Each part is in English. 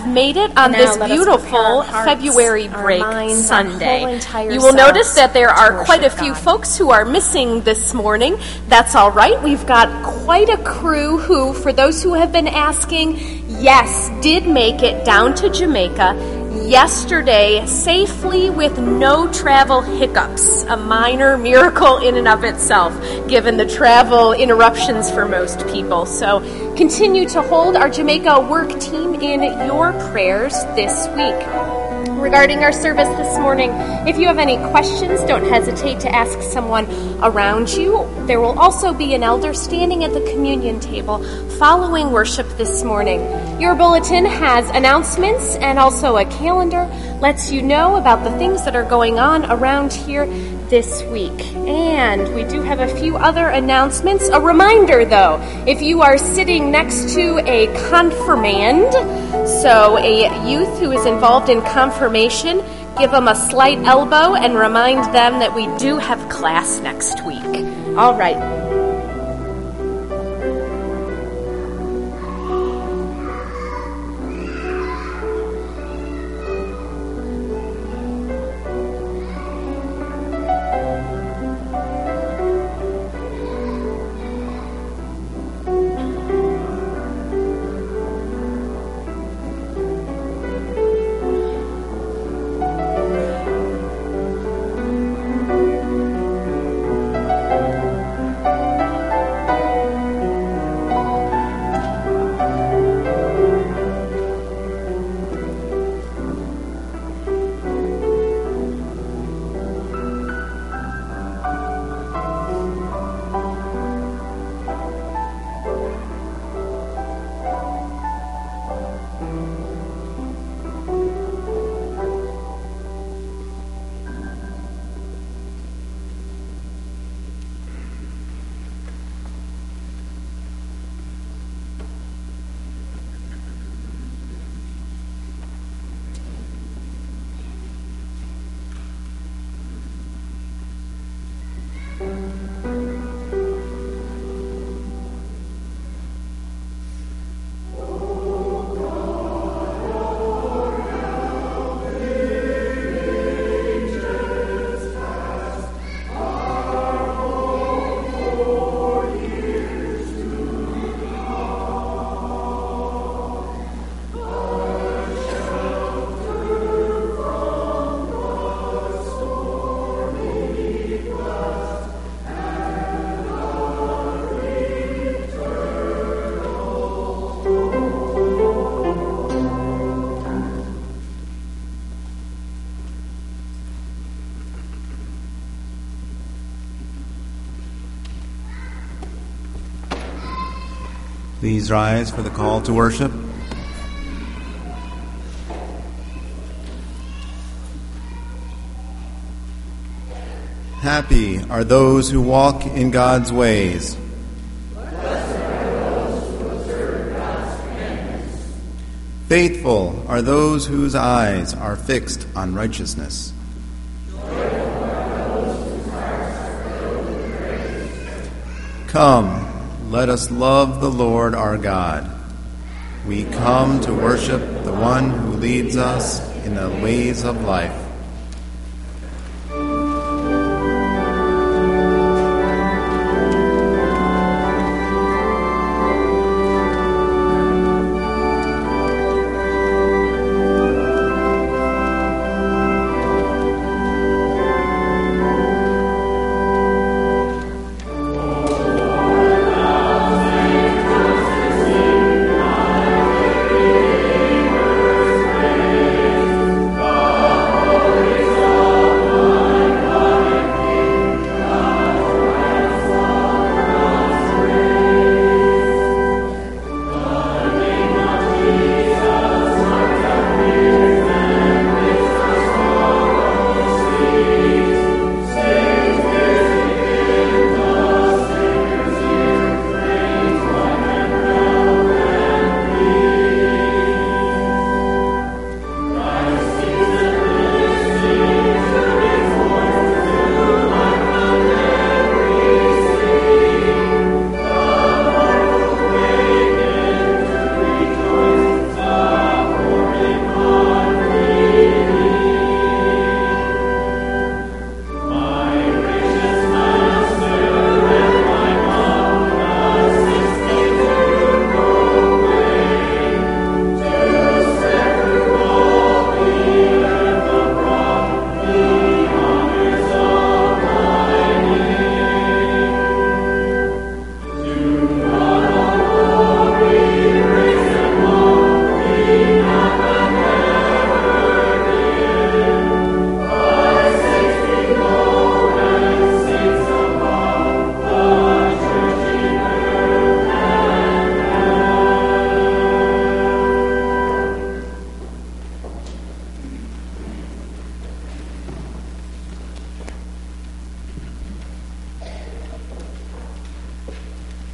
made it on this beautiful February break Sunday. You will notice that there are quite a few folks who are missing this morning. That's all right. We've got quite a crew who, for those who have been asking, yes, did make it down to Jamaica yesterday safely with no travel hiccups. A minor miracle in and of itself, given the travel interruptions for most people. So continue to hold our Jamaica work team in your prayers this week. Regarding our service this morning, if you have any questions, don't hesitate to ask someone around you. There will also be an elder standing at the communion table following worship this morning. Your bulletin has announcements and also a calendar, lets you know about the things that are going on around here this week. And we do have a few other announcements. A reminder, though, if you are sitting next to a confirmand, so a youth who is involved in confirmation, give them a slight elbow and remind them that we do have class next week. All right. Please rise for the call to worship. Happy are those who walk in God's ways. Blessed are those who observe God's commandments. Faithful are those whose eyes are fixed on righteousness. Joyful are those whose hearts are filled with praise. Come, let us love the Lord our God. We come to worship the one who leads us in the ways of life. Oh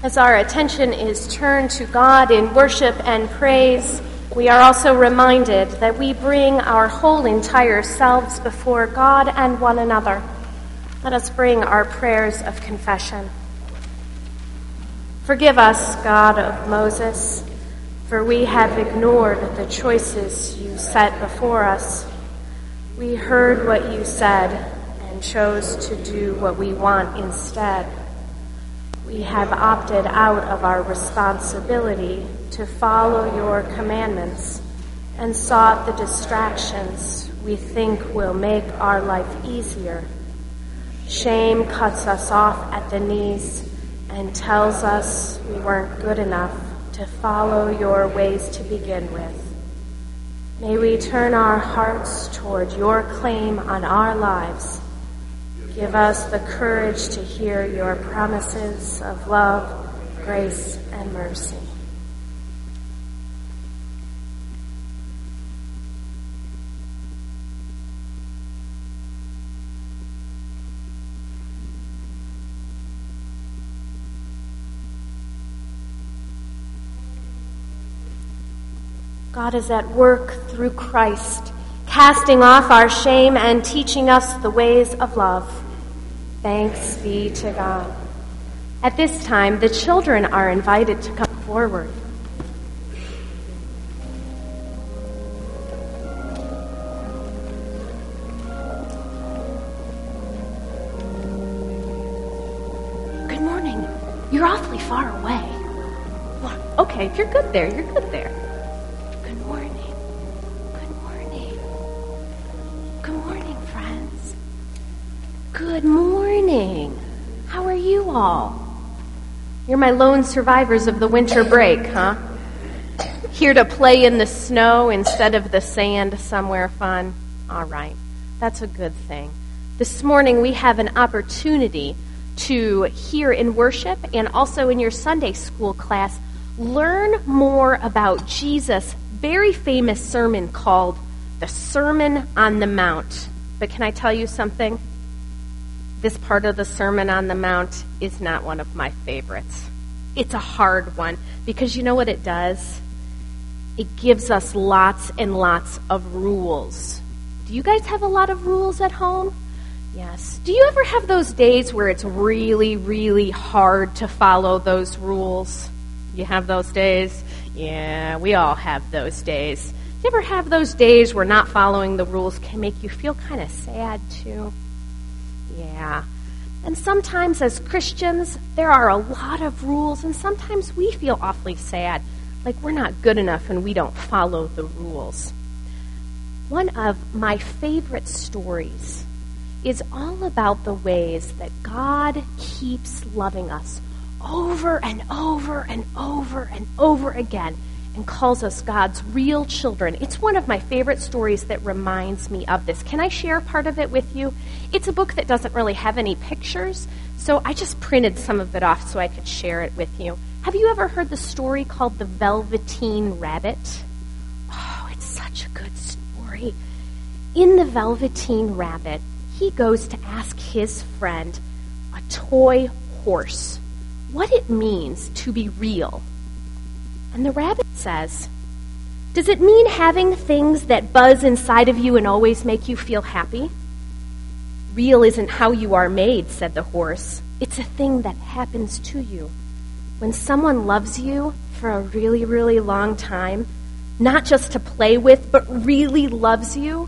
As our attention is turned to God in worship and praise, we are also reminded that we bring our whole entire selves before God and one another. Let us bring our prayers of confession. Forgive us, God of Moses, for we have ignored the choices you set before us. We heard what you said and chose to do what we want instead. We have opted out of our responsibility to follow your commandments and sought the distractions we think will make our life easier. Shame cuts us off at the knees and tells us we weren't good enough to follow your ways to begin with. May we turn our hearts toward your claim on our lives. Give us the courage to hear your promises of love, grace, and mercy. God is at work through Christ, casting off our shame and teaching us the ways of love. Thanks be to God. At this time, the children are invited to come forward. Good morning. You're awfully far away. Well, okay, if you're good there, you're good there. Good morning. Good morning. Good morning, friends. Good morning. How are you all? You're my lone survivors of the winter break, huh? Here to play in the snow instead of the sand somewhere fun. All right. That's a good thing. This morning we have an opportunity to hear in worship and also in your Sunday school class learn more about Jesus' very famous sermon called the Sermon on the Mount. But can I tell you something? This part of the Sermon on the Mount is not one of my favorites. It's a hard one because you know what it does? It gives us lots and lots of rules. Do you guys have a lot of rules at home? Yes. Do you ever have those days where it's really, really hard to follow those rules? You have those days? Yeah, we all have those days. Do you ever have those days where not following the rules can make you feel kind of sad too? Yeah. And sometimes as Christians, there are a lot of rules, and sometimes we feel awfully sad, like we're not good enough and we don't follow the rules. One of my favorite stories is all about the ways that God keeps loving us over and over and over and over again and calls us God's real children. It's one of my favorite stories that reminds me of this. Can I share part of it with you? It's a book that doesn't really have any pictures, so I just printed some of it off so I could share it with you. Have you ever heard the story called The Velveteen Rabbit? Oh, it's such a good story. In The Velveteen Rabbit, he goes to ask his friend, a toy horse, what it means to be real. And the rabbit says, does it mean having things that buzz inside of you and always make you feel happy? Real isn't how you are made, said the horse. It's a thing that happens to you. When someone loves you for a really, really long time, not just to play with, but really loves you,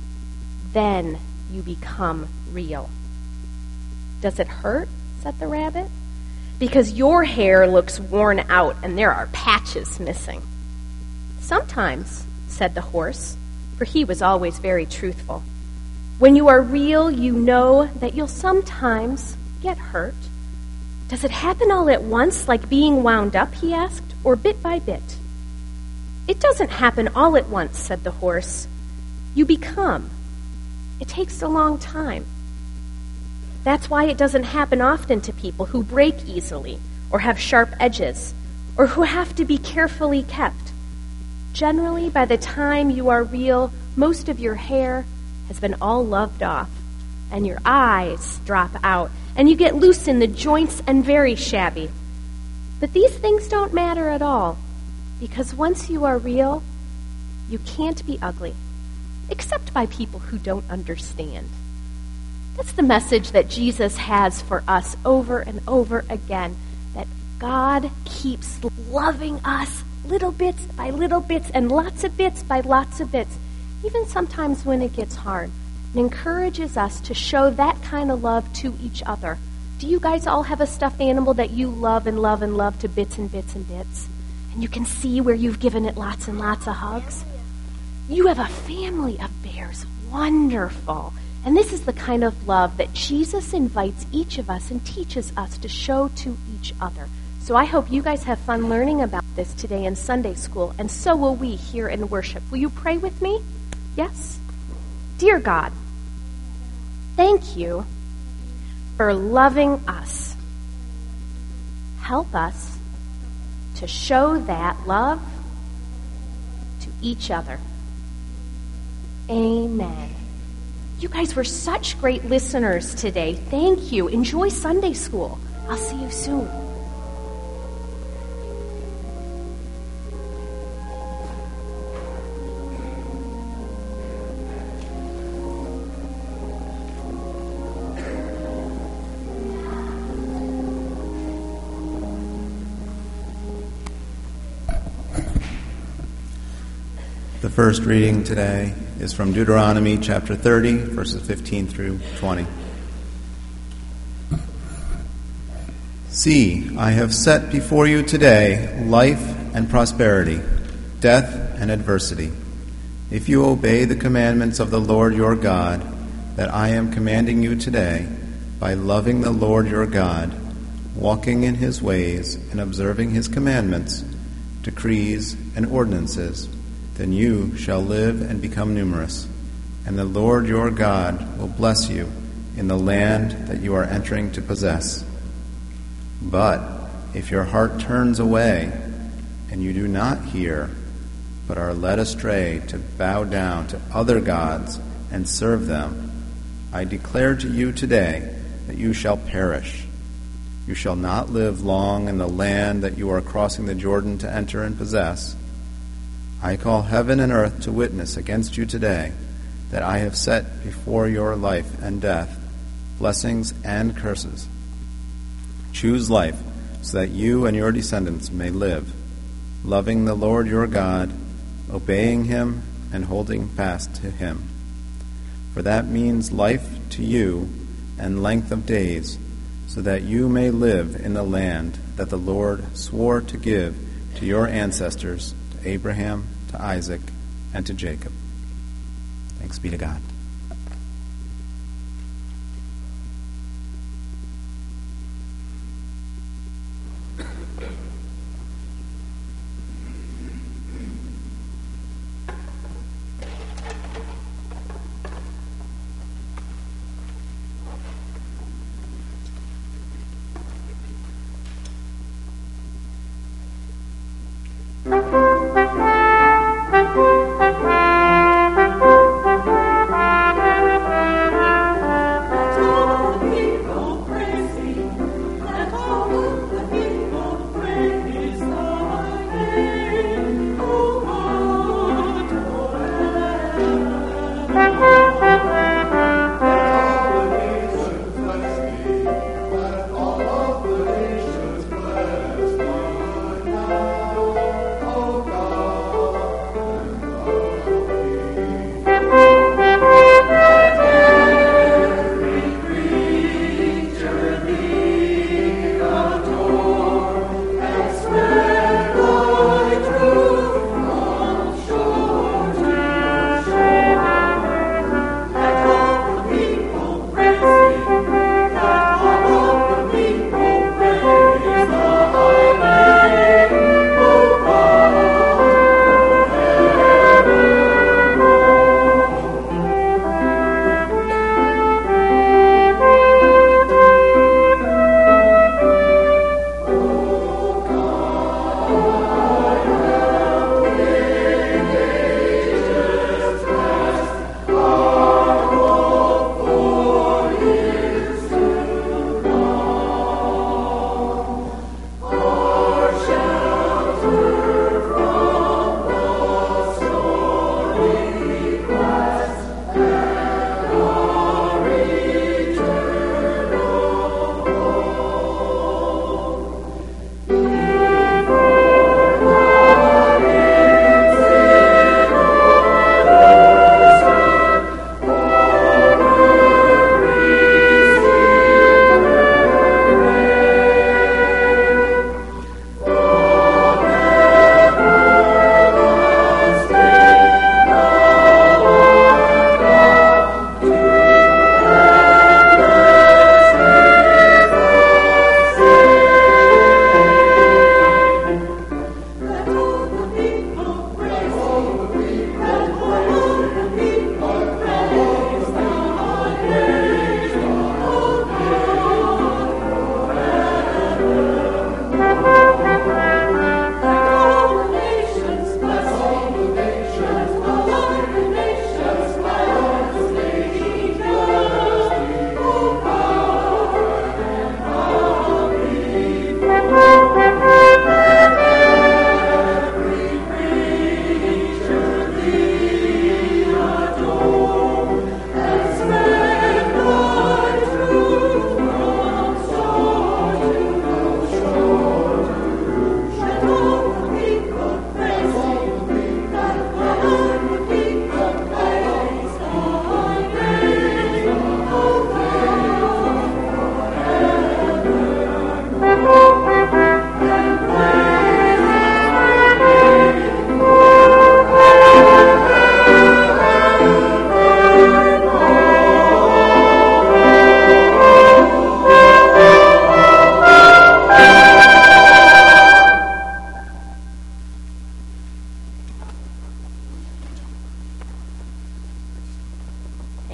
then you become real. Does it hurt? Said the rabbit. Because your hair looks worn out and there are patches missing. Sometimes, said the horse, for he was always very truthful. When you are real, you know that you'll sometimes get hurt. Does it happen all at once, like being wound up, he asked, or bit by bit? It doesn't happen all at once, said the horse. You become. It takes a long time. That's why it doesn't happen often to people who break easily, or have sharp edges, or who have to be carefully kept. Generally, by the time you are real, most of your hair has been all loved off, and your eyes drop out, and you get loose in the joints and very shabby. But these things don't matter at all, because once you are real, you can't be ugly, except by people who don't understand. That's the message that Jesus has for us over and over again, that God keeps loving us little bits by little bits and lots of bits by lots of bits, even sometimes when it gets hard, and encourages us to show that kind of love to each other. Do you guys all have a stuffed animal that you love and love and love to bits and bits and bits? And you can see where you've given it lots and lots of hugs? You have a family of bears. Wonderful. And this is the kind of love that Jesus invites each of us and teaches us to show to each other. So I hope you guys have fun learning about this today in Sunday school, and so will we here in worship. Will you pray with me? Yes? Dear God, thank you for loving us. Help us to show that love to each other. Amen. You guys were such great listeners today. Thank you. Enjoy Sunday school. I'll see you soon. The first reading today is from Deuteronomy chapter 30, verses 15 through 20. See, I have set before you today life and prosperity, death and adversity. If you obey the commandments of the Lord your God that I am commanding you today, by loving the Lord your God, walking in his ways and observing his commandments, decrees, and ordinances, then you shall live and become numerous, and the Lord your God will bless you in the land that you are entering to possess. But if your heart turns away, and you do not hear, but are led astray to bow down to other gods and serve them, I declare to you today that you shall perish. You shall not live long in the land that you are crossing the Jordan to enter and possess. I call heaven and earth to witness against you today that I have set before your life and death, blessings and curses. Choose life so that you and your descendants may live, loving the Lord your God, obeying him, and holding fast to him. For that means life to you and length of days, so that you may live in the land that the Lord swore to give to your ancestors, to Abraham, to Isaac, and to Jacob. Thanks be to God.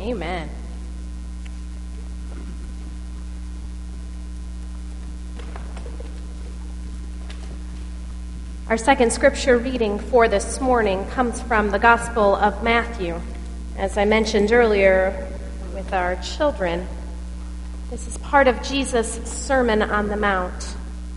Amen. Our second scripture reading for this morning comes from the Gospel of Matthew. As I mentioned earlier with our children, this is part of Jesus' Sermon on the Mount.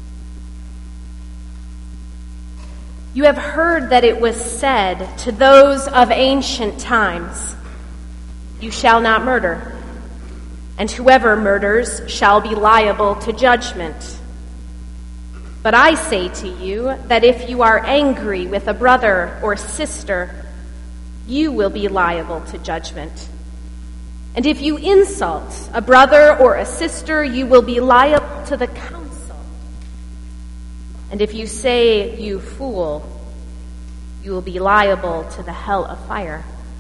You have heard that it was said to those of ancient times, "You shall not murder, and whoever murders shall be liable to judgment." But I say to you that if you are angry with a brother or sister, you will be liable to judgment. And if you insult a brother or a sister, you will be liable to the council. And if you say, "You fool," you will be liable to the hell of fire.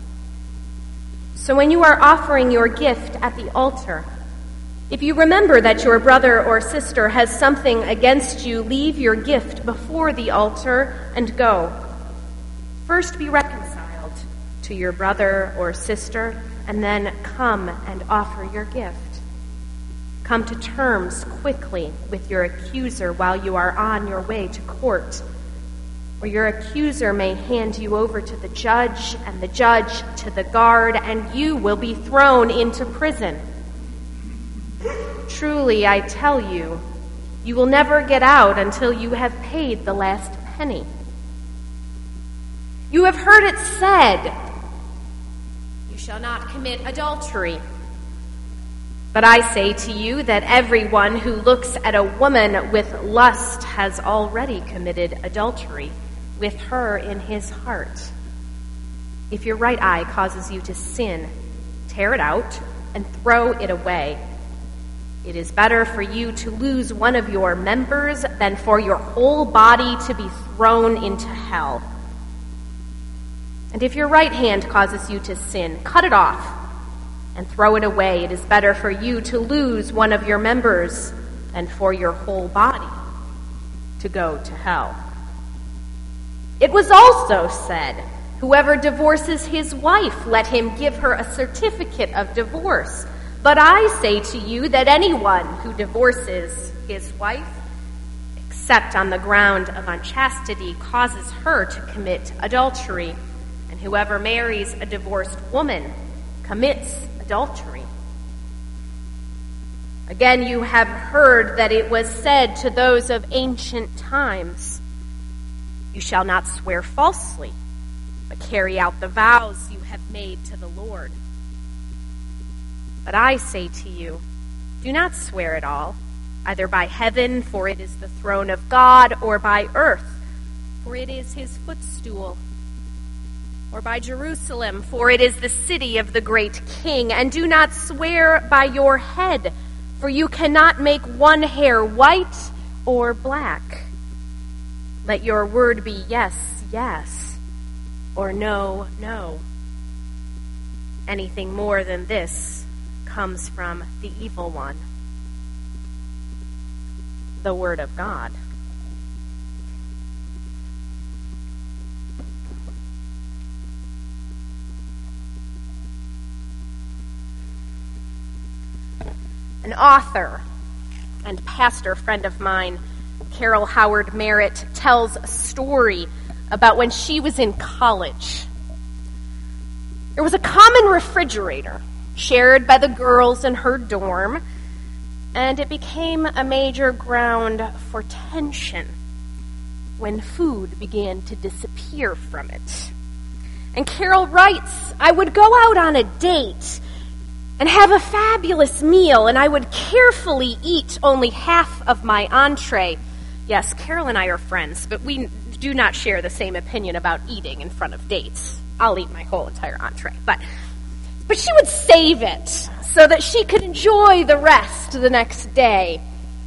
So when you are offering your gift at the altar, if you remember that your brother or sister has something against you, leave your gift before the altar and go. First be reconciled to your brother or sister, and then come and offer your gift. Come to terms quickly with your accuser while you are on your way to court, or your accuser may hand you over to the judge, and the judge to the guard, and you will be thrown into prison. Truly, I tell you, you will never get out until you have paid the last penny. You have heard it said, "You shall not commit adultery." But I say to you that everyone who looks at a woman with lust has already committed adultery with her in his heart. If your right eye causes you to sin, tear it out and throw it away. It is better for you to lose one of your members than for your whole body to be thrown into hell. And if your right hand causes you to sin, cut it off and throw it away. It is better for you to lose one of your members than for your whole body to go to hell. It was also said, "Whoever divorces his wife, let him give her a certificate of divorce." But I say to you that anyone who divorces his wife, except on the ground of unchastity, causes her to commit adultery, and whoever marries a divorced woman commits adultery. Again, you have heard that it was said to those of ancient times, "You shall not swear falsely, but carry out the vows you have made to the Lord." But I say to you, do not swear at all, either by heaven, for it is the throne of God, or by earth, for it is his footstool, or by Jerusalem, for it is the city of the great King. And do not swear by your head, for you cannot make one hair white or black. Let your word be yes, yes, or no, no. Anything more than this comes from the evil one. The word of God. An author and pastor friend of mine, Carol Howard Merritt, tells a story about when she was in college. There was a common refrigerator shared by the girls in her dorm, and it became a major ground for tension when food began to disappear from it. And Carol writes, "I would go out on a date and have a fabulous meal, and I would carefully eat only half of my entree." Yes, Carol and I are friends, but we do not share the same opinion about eating in front of dates. I'll eat my whole entire entree, but she would save it so that she could enjoy the rest the next day.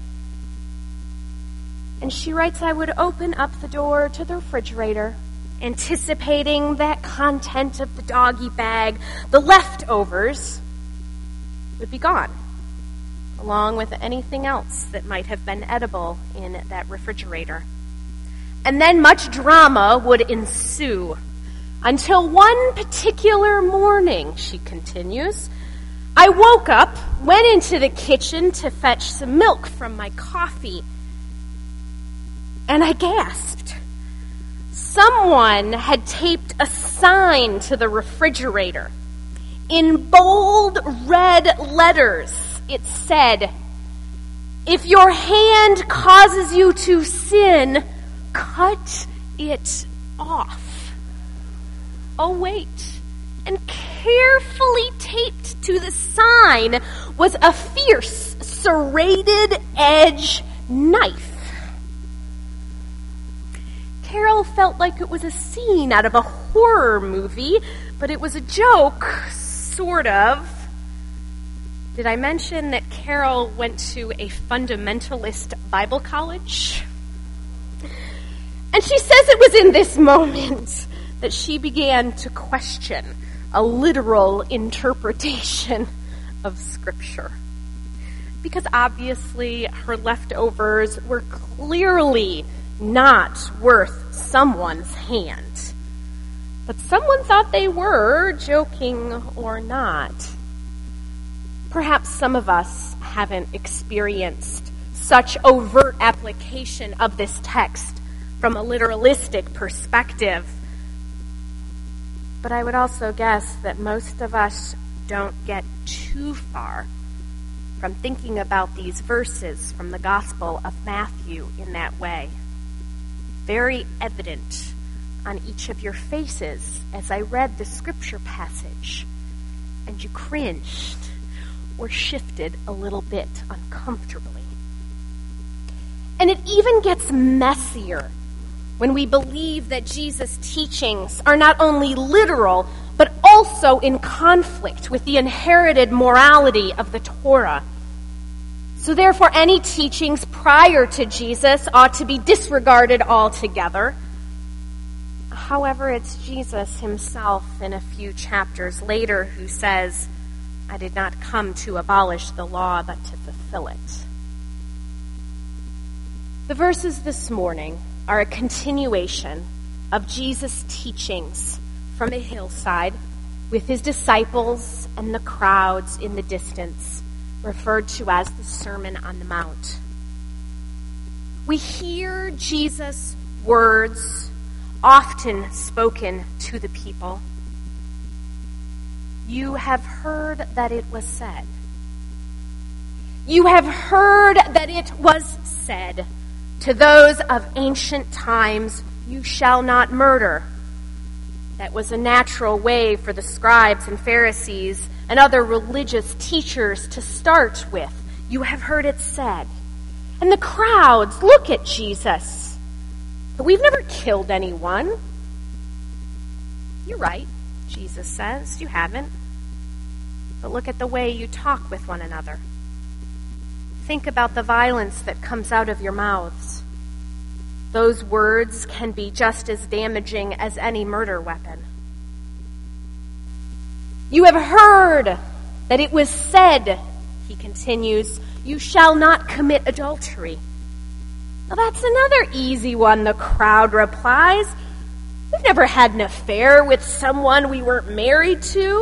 And she writes, "I would open up the door to the refrigerator, anticipating that content of the doggy bag, the leftovers, would be gone, along with anything else that might have been edible in that refrigerator. And then much drama would ensue Until one particular morning, she continues, I woke up, went into the kitchen to fetch some milk from my coffee, and I gasped. Someone had taped a sign to the refrigerator. In bold red letters, it said, if your hand causes you to sin, cut it off. Oh, wait. And carefully taped to the sign was a fierce, serrated edge knife. Carol felt like it was a scene out of a horror movie, but it was a joke, sort of. Did I mention that Carol went to a fundamentalist Bible college? And she says it was in this moment that she began to question a literal interpretation of Scripture. Because obviously her leftovers were clearly not worth someone's hand. But someone thought they were, joking or not. Perhaps some of us haven't experienced such overt application of this text from a literalistic perspective. But I would also guess that most of us don't get too far from thinking about these verses from the Gospel of Matthew in that way. Very evident on each of your faces as I read the scripture passage, and you cringed or shifted a little bit uncomfortably. And it even gets messier when we believe that Jesus' teachings are not only literal, but also in conflict with the inherited morality of the Torah. So therefore, any teachings prior to Jesus ought to be disregarded altogether. However, it's Jesus himself in a few chapters later who says, I did not come to abolish the law, but to fulfill it. The verses this morning are a continuation of Jesus' teachings from a hillside with his disciples and the crowds in the distance, referred to as the Sermon on the Mount. We hear Jesus' words often spoken to the people. You have heard that it was said. You have heard that it was said to those of ancient times, you shall not murder. That was a natural way for the scribes and Pharisees and other religious teachers to start with. You have heard it said. And the crowds look at Jesus. But we've never killed anyone. You're right, Jesus says. You haven't. But look at the way you talk with one another. Think about the violence that comes out of your mouths. Those words can be just as damaging as any murder weapon. You have heard that it was said, he continues, you shall not commit adultery. Well, that's another easy one, the crowd replies. We've never had an affair with someone we weren't married to.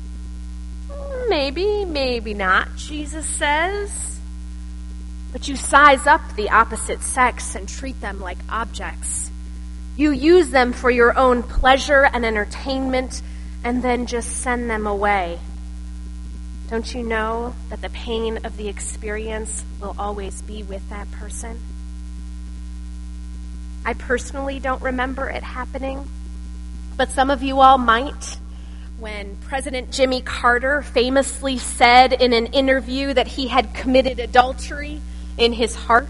Maybe, maybe not, Jesus says. But you size up the opposite sex and treat them like objects. You use them for your own pleasure and entertainment and then just send them away. Don't you know that the pain of the experience will always be with that person? I personally don't remember it happening, but some of you all might. When President Jimmy Carter famously said in an interview that he had committed adultery in his heart.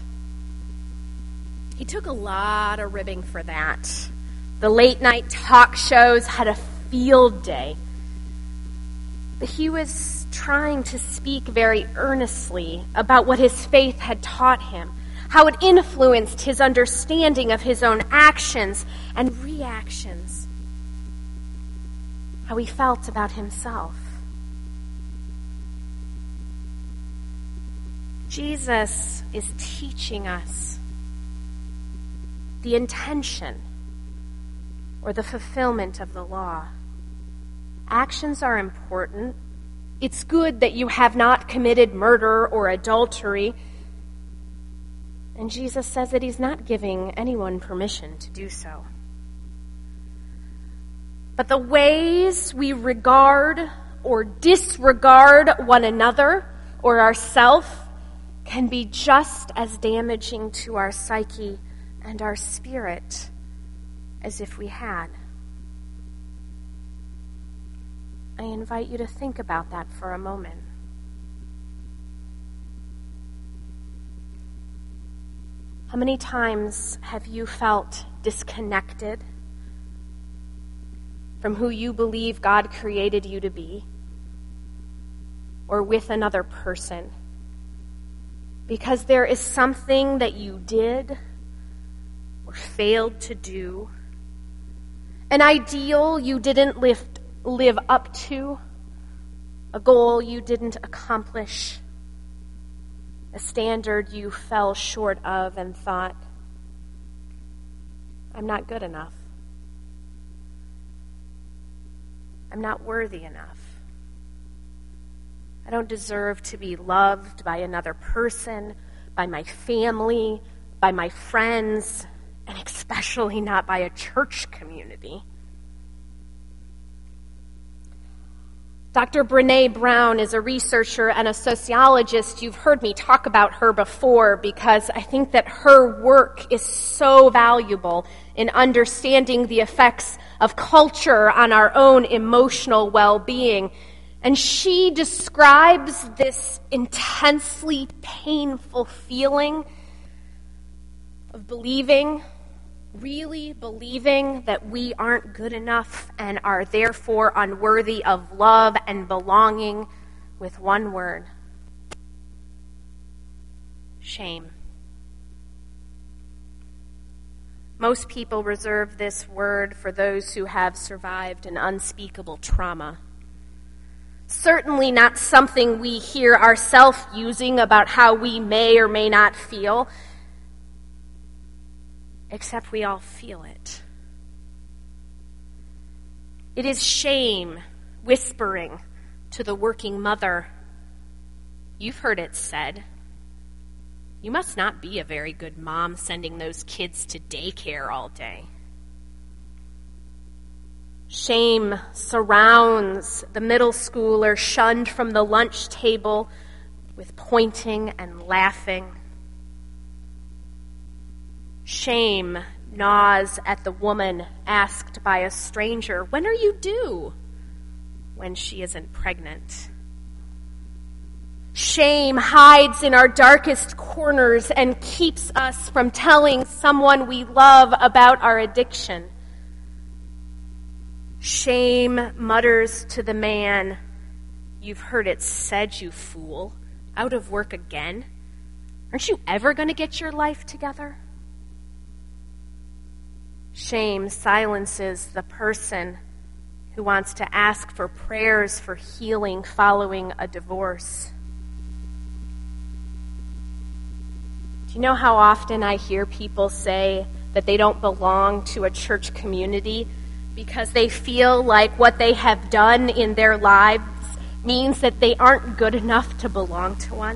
He took a lot of ribbing for that. The late night talk shows had a field day. But he was trying to speak very earnestly about what his faith had taught him, how it influenced his understanding of his own actions and reactions, how he felt about himself. Jesus is teaching us the intention or the fulfillment of the law. Actions are important. It's good that you have not committed murder or adultery. And Jesus says that he's not giving anyone permission to do so. But the ways we regard or disregard one another or ourselves can be just as damaging to our psyche and our spirit as if we had. I invite you to think about that for a moment. How many times have you felt disconnected from who you believe God created you to be, or with another person, because there is something that you did or failed to do, an ideal you didn't live up to, a goal you didn't accomplish, a standard you fell short of and thought, I'm not good enough. I'm not worthy enough. I don't deserve to be loved by another person, by my family, by my friends, and especially not by a church community. Dr. Brené Brown is a researcher and a sociologist. You've heard me talk about her before because I think that her work is so valuable in understanding the effects of culture on our own emotional well-being. And she describes this intensely painful feeling of really believing that we aren't good enough and are therefore unworthy of love and belonging with one word: shame. Most people reserve this word for those who have survived an unspeakable trauma. Certainly not something we hear ourselves using about how we may or may not feel, except we all feel it. It is shame whispering to the working mother. You've heard it said, you must not be a very good mom sending those kids to daycare all day. Shame surrounds the middle schooler shunned from the lunch table with pointing and laughing. Shame gnaws at the woman asked by a stranger, "When are you due?" when she isn't pregnant. Shame hides in our darkest corners and keeps us from telling someone we love about our addiction. Shame mutters to the man, "You've heard it said, you fool. Out of work again? Aren't you ever going to get your life together?" Shame silences the person who wants to ask for prayers for healing following a divorce. Do you know how often I hear people say that they don't belong to a church community because they feel like what they have done in their lives means that they aren't good enough to belong to one?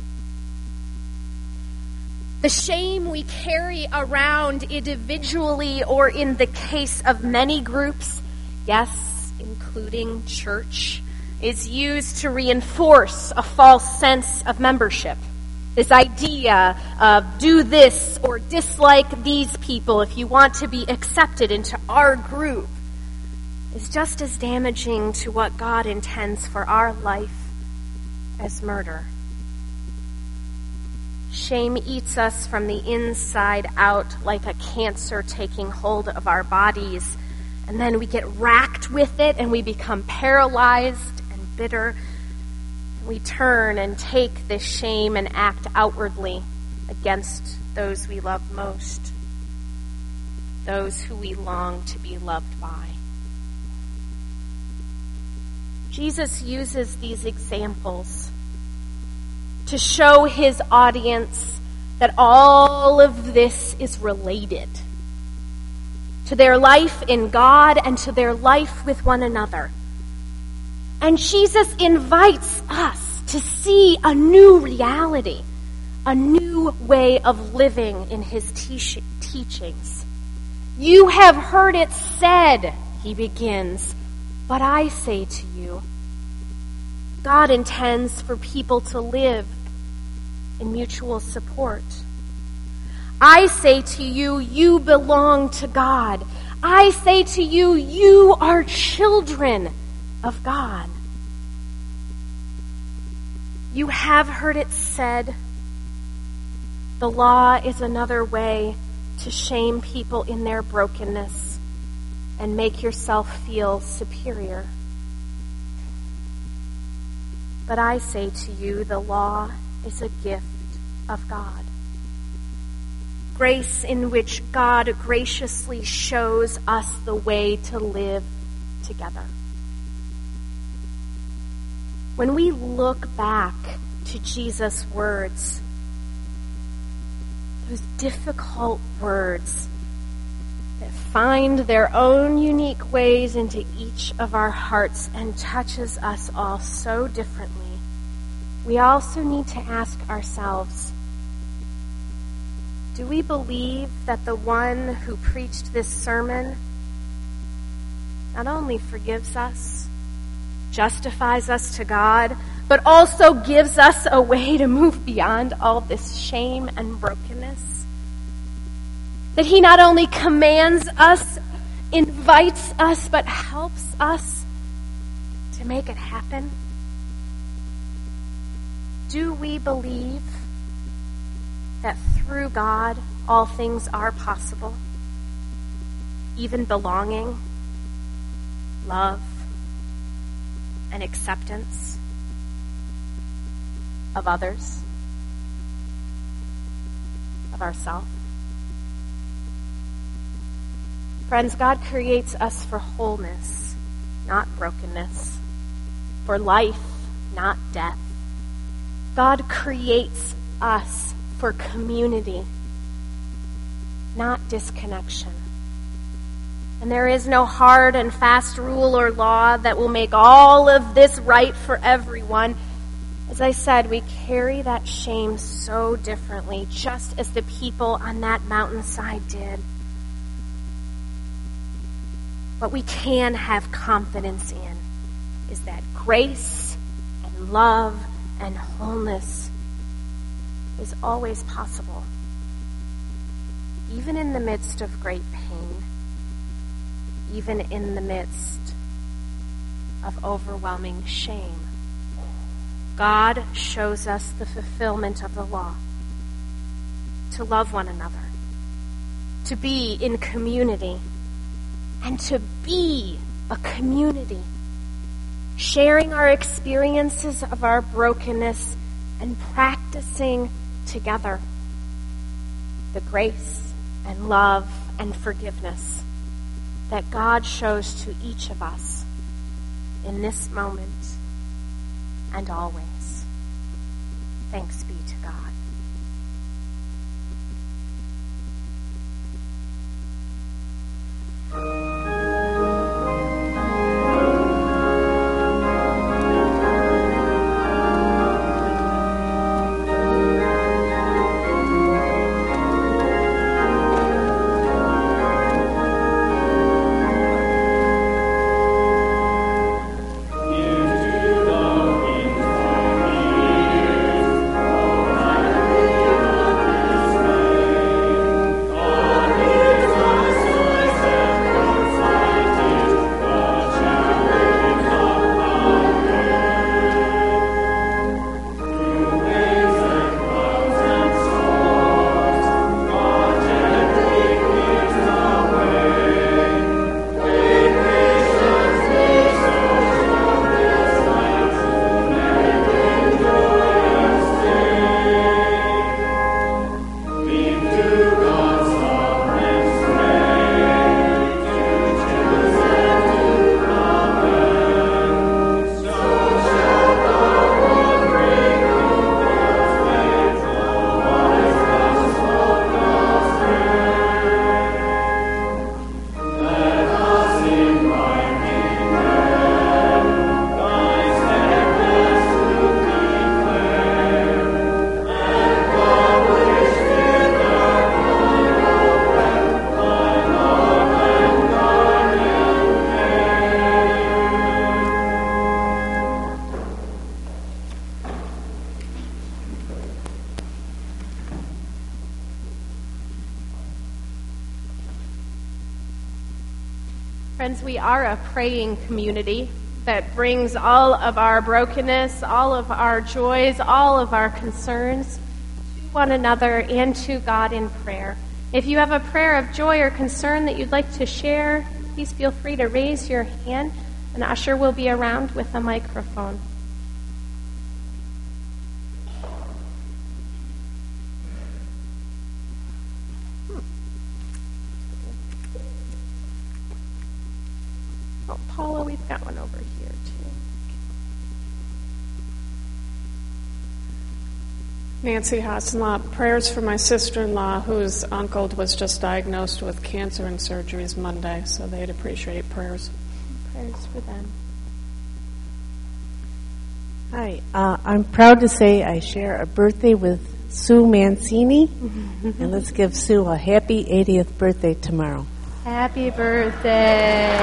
The shame we carry around individually or in the case of many groups, yes, including church, is used to reinforce a false sense of membership. This idea of do this or dislike these people if you want to be accepted into our group is just as damaging to what God intends for our life as murder. Shame eats us from the inside out like a cancer taking hold of our bodies, and then we get racked with it and we become paralyzed and bitter. We turn and take this shame and act outwardly against those we love most, those who we long to be loved by. Jesus uses these examples to show his audience that all of this is related. to their life in God, and to their life with one another. And Jesus invites us to see a new reality, a new way of living in his teachings. You have heard it said, he begins, but I say to you. God intends for people to live in mutual support. I say to you, you belong to God. I say to you, you are children of God. You have heard it said, the law is another way to shame people in their brokenness and make yourself feel superior. But I say to you, the law is a gift of God. Grace in which God graciously shows us the way to live together. When we look back to Jesus' words, those difficult words that find their own unique ways into each of our hearts and touches us all so differently, we also need to ask ourselves, do we believe that the one who preached this sermon not only forgives us, justifies us to God, but also gives us a way to move beyond all this shame and brokenness? That he not only commands us, invites us, but helps us to make it happen? Do we believe that through God all things are possible? Even belonging, love, and acceptance of others, of ourselves. Friends, God creates us for wholeness, not brokenness, for life, not death. God creates us for community, not disconnection. And there is no hard and fast rule or law that will make all of this right for everyone. As I said, we carry that shame so differently, just as the people on that mountainside did. What we can have confidence in is that grace and love and wholeness is always possible, even in the midst of great pain, even in the midst of overwhelming shame. God shows us the fulfillment of the law, to love one another, to be in community, and to be a community, sharing our experiences of our brokenness and practicing together the grace and love and forgiveness that God shows to each of us in this moment and always. Thanks be to God. Friends, we are a praying community that brings all of our brokenness, all of our joys, all of our concerns to one another and to God in prayer. If you have a prayer of joy or concern that you'd like to share, please feel free to raise your hand. An usher will be around with a microphone. Oh, Paula, we've got one over here, too. Nancy Hasselnot, prayers for my sister-in-law whose uncle was just diagnosed with cancer and surgeries Monday, so they'd appreciate prayers. Prayers for them. Hi, I'm proud to say I share a birthday with Sue Mancini, and let's give Sue a happy 80th birthday tomorrow. Happy birthday.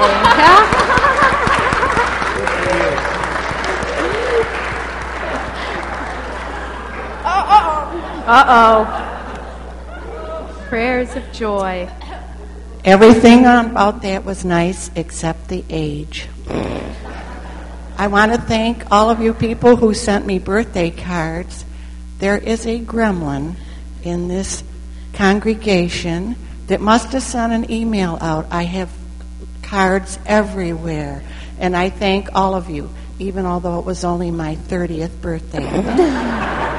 Uh-oh. Prayers of joy. Everything about that was nice except the age. I want to thank all of you people who sent me birthday cards. There is a gremlin in this congregation that must have sent an email out. I have cards everywhere. And I thank all of you, even although it was only my 30th birthday.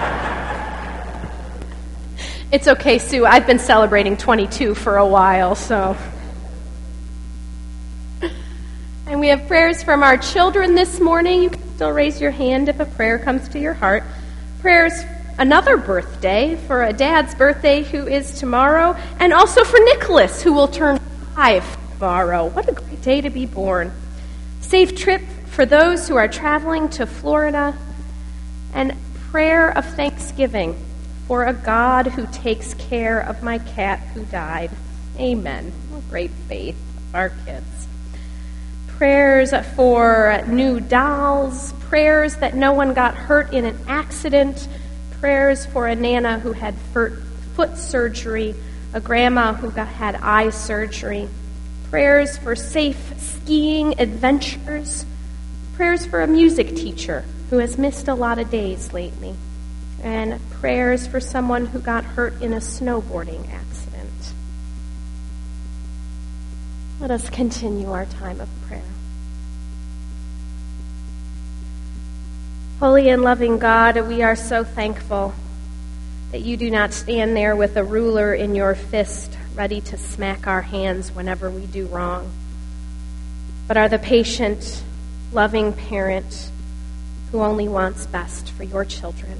It's okay, Sue. I've been celebrating 22 for a while, so. And we have prayers from our children this morning. You can still raise your hand if a prayer comes to your heart. Prayers, another birthday, for a dad's birthday who is tomorrow, and also for Nicholas, who will turn 5 tomorrow. What a great day to be born. Safe trip for those who are traveling to Florida, and prayer of thanksgiving for a God who takes care of my cat who died. Amen. What great faith of our kids. Prayers for new dolls, prayers that no one got hurt in an accident, prayers for a Nana who had foot surgery, a grandma who had eye surgery, prayers for safe skiing adventures, prayers for a music teacher who has missed a lot of days lately, and prayers for someone who got hurt in a snowboarding accident. Let us continue our time of prayer. Holy and loving God, we are so thankful that you do not stand there with a ruler in your fist, ready to smack our hands whenever we do wrong, but are the patient, loving parent who only wants best for your children.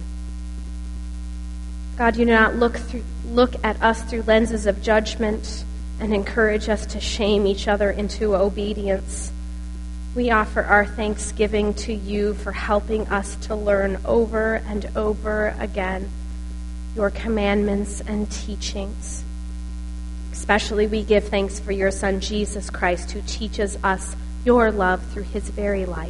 God, you do not look at us through lenses of judgment and encourage us to shame each other into obedience. We offer our thanksgiving to you for helping us to learn over and over again your commandments and teachings. Especially we give thanks for your Son, Jesus Christ, who teaches us your love through his very life.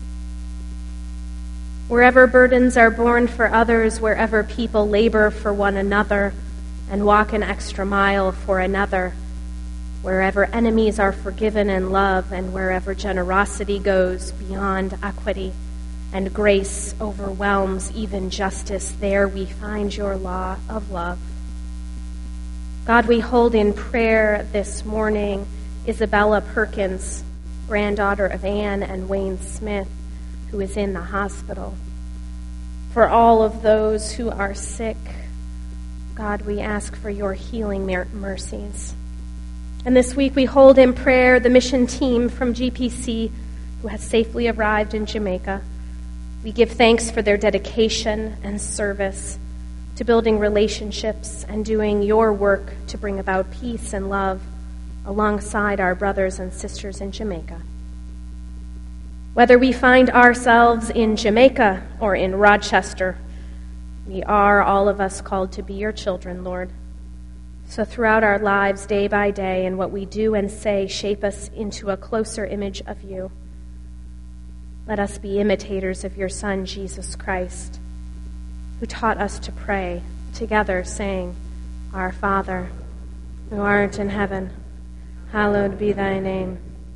Wherever burdens are borne for others, wherever people labor for one another and walk an extra mile for another, wherever enemies are forgiven and loved, and wherever generosity goes beyond equity and grace overwhelms even justice, there we find your law of love. God, we hold in prayer this morning Isabella Perkins, granddaughter of Ann and Wayne Smith, who is in the hospital. For all of those who are sick, God, we ask for your healing mercies. And this week we hold in prayer the mission team from GPC who has safely arrived in Jamaica. We give thanks for their dedication and service to building relationships and doing your work to bring about peace and love alongside our brothers and sisters in Jamaica. Whether we find ourselves in Jamaica or in Rochester, we are, all of us, called to be your children, Lord. So throughout our lives, day by day, and what we do and say, shape us into a closer image of you. Let us be imitators of your Son, Jesus Christ, who taught us to pray together, saying, Our Father, who art in heaven, hallowed be thy name.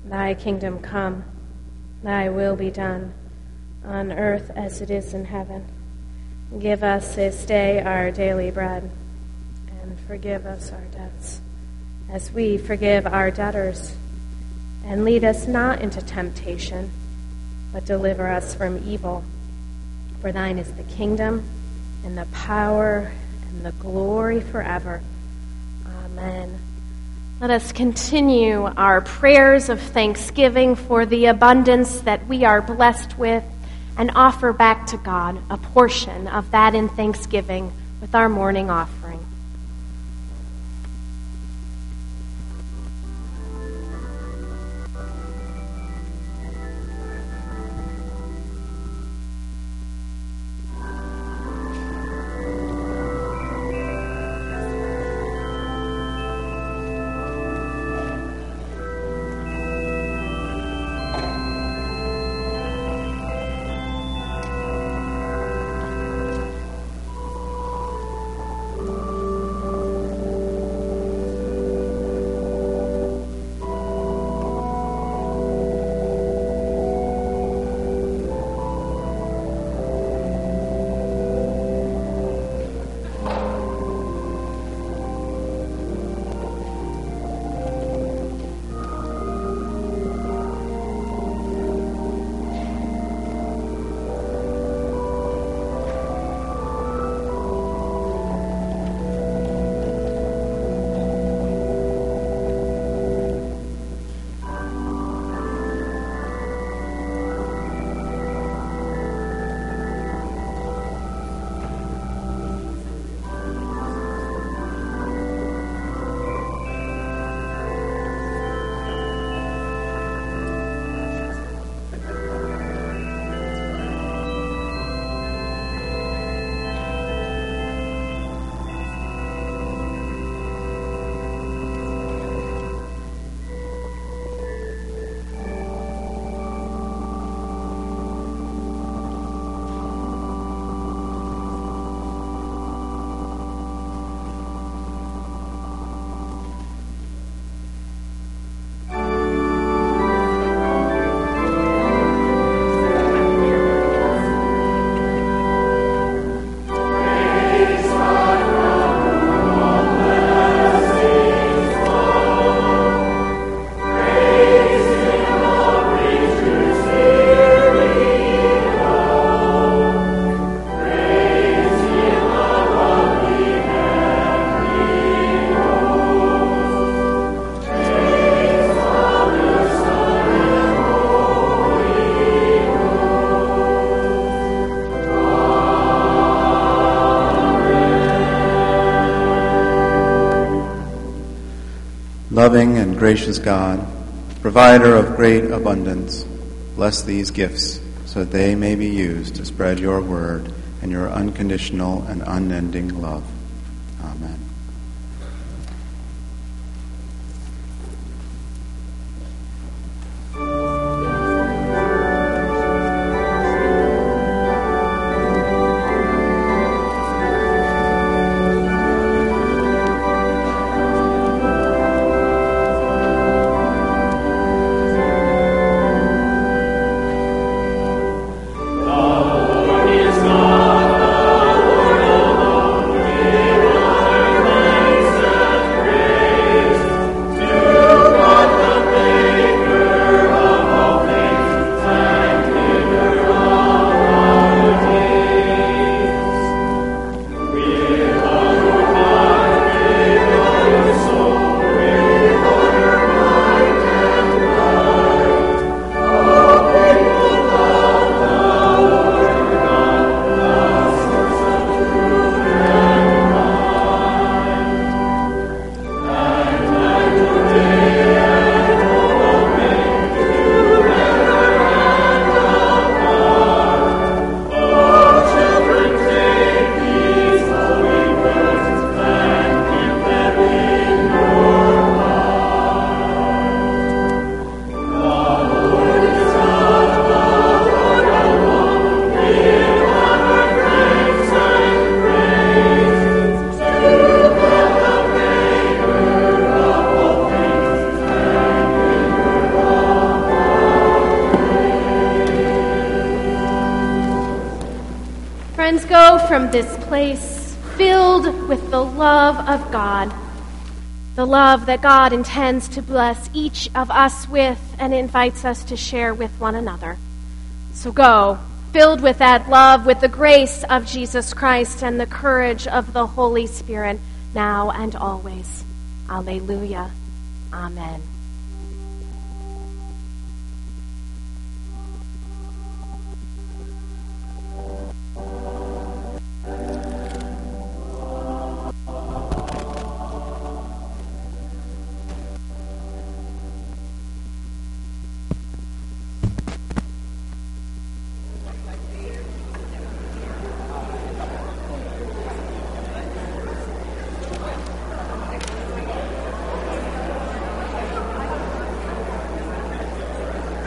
Thy kingdom come, thy will be done, on earth as it is in heaven. Give us this day our daily bread, and forgive us our debts, as we forgive our debtors. And lead us not into temptation, but deliver us from evil. For thine is the kingdom, and the power, and the glory forever. Amen. Let us continue our prayers of thanksgiving for the abundance that we are blessed with, and offer back to God a portion of that in thanksgiving with our morning offering. Loving and gracious God, provider of great abundance, bless these gifts so that they may be used to spread your word and your unconditional and unending love. Amen. Is not the Lord alone, friends, go from this place filled with the love of God, the love that God intends to bless each of us with and invites us to share with one another. So go, filled with that love, with the grace of Jesus Christ and the courage of the Holy Spirit, now and always. Alleluia. Amen.